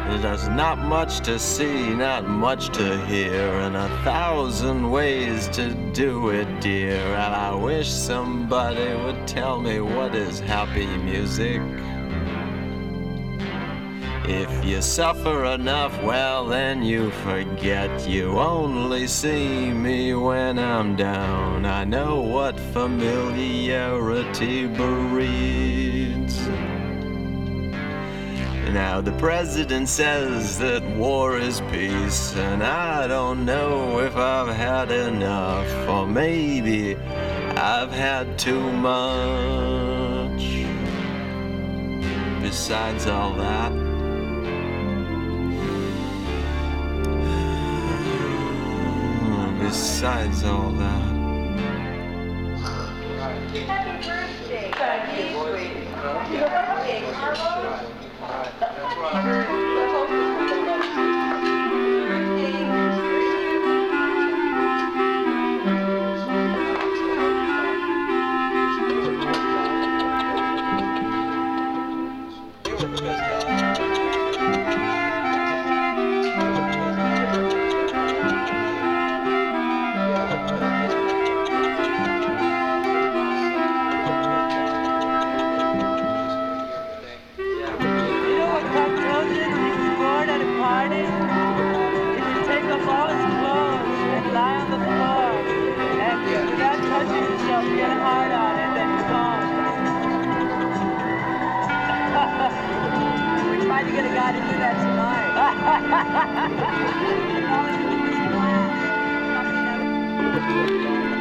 There's not much to see, not much to hear, and 1,000 ways to do it, dear. And I wish somebody would tell me what is happy music. If you suffer enough, well then you forget. You only see me when I'm down. I know what familiarity breeds. Now the president says that war is peace, and I don't know if I've had enough, or maybe I've had too much. Besides all that, besides all that. Happy birthday. Thank you, sweetie. Happy birthday, Carlos. Get hard on it, then you're gone. We tried to get a guy to do that tonight.